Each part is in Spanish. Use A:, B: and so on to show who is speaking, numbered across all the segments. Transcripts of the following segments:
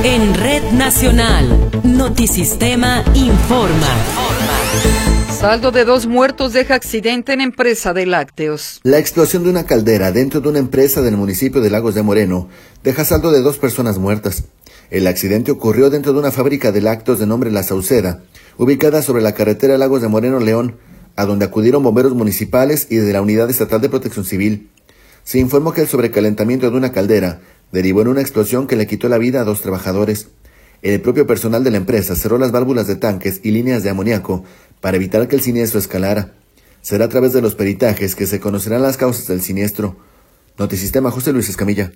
A: En Red Nacional, Notisistema informa.
B: Saldo de 2 muertos deja accidente en empresa de lácteos.
C: La explosión de una caldera dentro de una empresa del municipio de Lagos de Moreno deja saldo de 2 personas muertas. El accidente ocurrió dentro de una fábrica de lácteos de nombre La Sauceda, ubicada sobre la carretera Lagos de Moreno-León, a donde acudieron bomberos municipales y de la Unidad Estatal de Protección Civil. Se informó que el sobrecalentamiento de una caldera derivó en una explosión que le quitó la vida a 2 trabajadores. El propio personal de la empresa cerró las válvulas de tanques y líneas de amoníaco para evitar que el siniestro escalara. Será a través de los peritajes que se conocerán las causas del siniestro. Notisistema, José Luis Escamilla.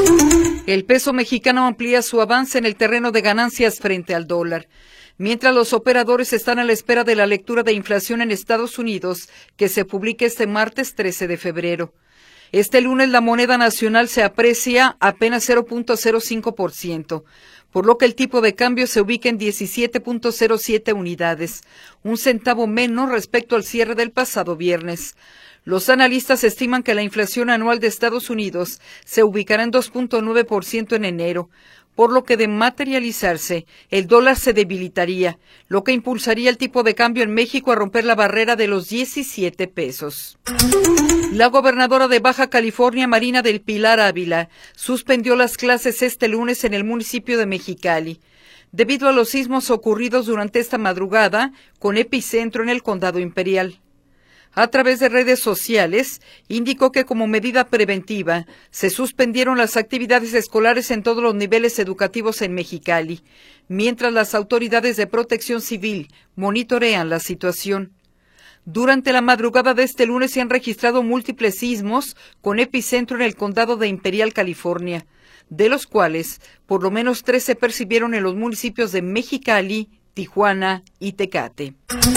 B: El peso mexicano amplía su avance en el terreno de ganancias frente al dólar. Mientras los operadores están a la espera de la lectura de inflación en Estados Unidos, que se publique este martes 13 de febrero. Este lunes la moneda nacional se aprecia apenas 0.05%, por lo que el tipo de cambio se ubica en 17.07 unidades, 1 centavo menos respecto al cierre del pasado viernes. Los analistas estiman que la inflación anual de Estados Unidos se ubicará en 2.9% en enero, por lo que de materializarse, el dólar se debilitaría, lo que impulsaría el tipo de cambio en México a romper la barrera de los 17 pesos. La gobernadora de Baja California, Marina del Pilar Ávila, suspendió las clases este lunes en el municipio de Mexicali, debido a los sismos ocurridos durante esta madrugada, con epicentro en el Condado Imperial. A través de redes sociales, indicó que como medida preventiva se suspendieron las actividades escolares en todos los niveles educativos en Mexicali, mientras las autoridades de protección civil monitorean la situación. Durante la madrugada de este lunes se han registrado múltiples sismos con epicentro en el condado de Imperial, California, de los cuales por lo menos 3 se percibieron en los municipios de Mexicali, Tijuana y Tecate.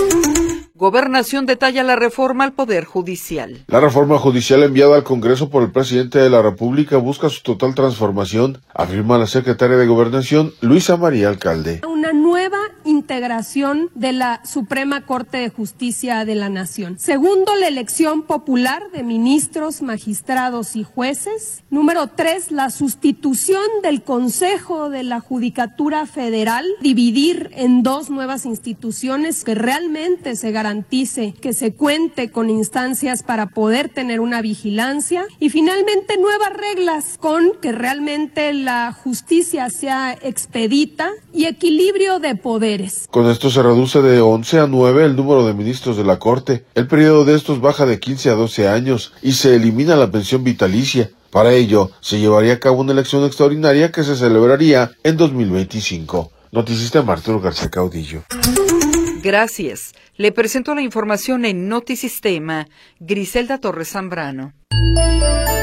B: Gobernación detalla la reforma al Poder Judicial.
D: La reforma judicial enviada al Congreso por el presidente de la República busca su total transformación, afirma la secretaria de Gobernación, Luisa María Alcalde.
E: Una nueva integración de la Suprema Corte de Justicia de la Nación. Segundo, la elección popular de ministros, magistrados y jueces. Número 3, la sustitución del Consejo de la Judicatura Federal, dividir en 2 nuevas instituciones que realmente se garantice que se cuente con instancias para poder tener una vigilancia y finalmente nuevas reglas con que realmente la justicia sea expedita y equilibrio de poderes.
D: Con esto se reduce de 11 a 9 el número de ministros de la Corte. El periodo de estos baja de 15 a 12 años y se elimina la pensión vitalicia. Para ello, se llevaría a cabo una elección extraordinaria que se celebraría en 2025. Notisistema, Arturo García Caudillo.
B: Gracias. Le presento la información en Notisistema, Griselda Torres Zambrano.